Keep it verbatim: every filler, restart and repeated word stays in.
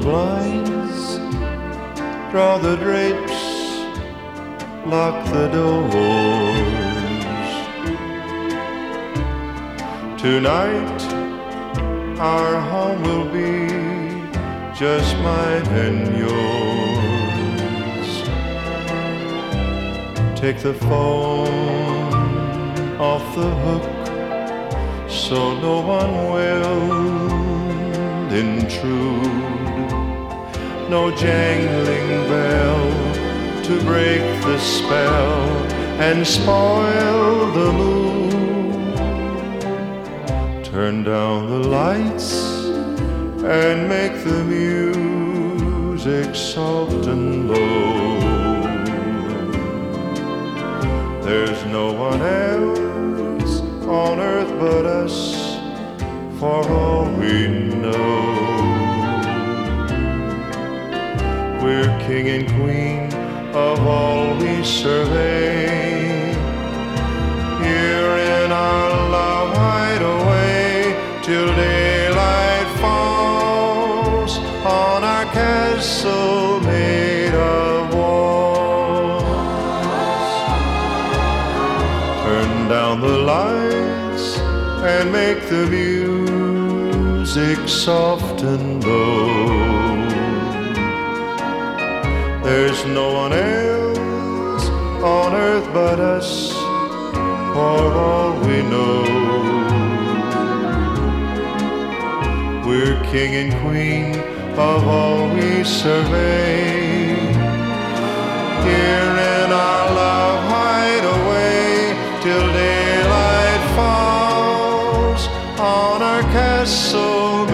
the blinds, draw the drapes, lock the doors. Tonight our home will be just mine and yours. Take the phone off the hook so no one will intrude. No jangling bell to break the spell and spoil the mood. Turn down the lights and make the music soft and low. There's no one else on earth but us, for all we know. We're king and queen of all we survey. Here in our love hideaway, till daylight falls on our castle made of walls. Turn down the lights and make the music soft and low. There's no one else on earth but us, for all we know. We're king and queen of all we survey. Here in our love hideaway, till daylight falls on our castle